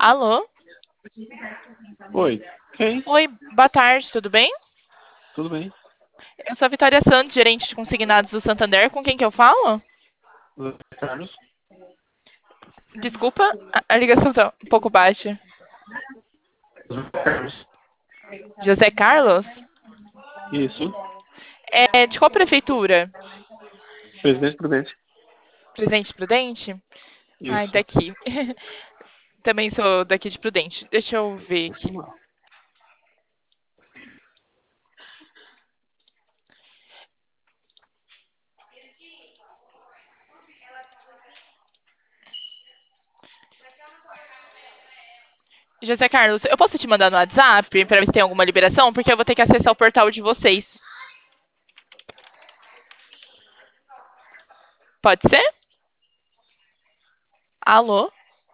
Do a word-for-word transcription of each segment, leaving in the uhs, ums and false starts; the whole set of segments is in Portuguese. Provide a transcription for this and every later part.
Alô? Oi, quem? Oi, boa tarde, tudo bem? Tudo bem? Eu sou a Vitória Santos, gerente de consignados do Santander. Com quem que eu falo? José Carlos? Desculpa, a a ligação tá um pouco baixa. José Carlos. José Carlos? Isso. É de qual prefeitura? Presidente Prudente. Presidente Prudente? Ai, Isso. daqui. Também sou daqui de Prudente. Deixa eu ver aqui. Vamos lá. José Carlos, eu posso te mandar no WhatsApp para ver se tem alguma liberação? Porque eu vou ter que acessar o portal de vocês. Pode ser? Alô?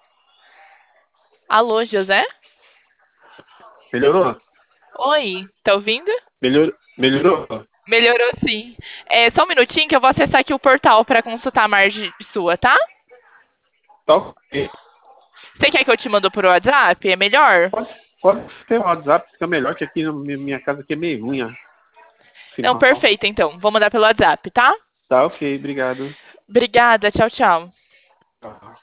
Alô, José? Melhorou? Oi, tá ouvindo? Melhor... Melhorou? Melhorou sim. É só um minutinho que eu vou acessar aqui o portal para consultar a margem sua, tá? Tá ok. Você quer que eu te mando por WhatsApp? É melhor? Pode, pode ter o WhatsApp, fica melhor que aqui na minha minha casa aqui é meio ruim, ó. Não, Sinal. perfeito, então. Vou mandar pelo WhatsApp, tá? Tá ok, obrigado. Obrigada, tchau, tchau. Tá.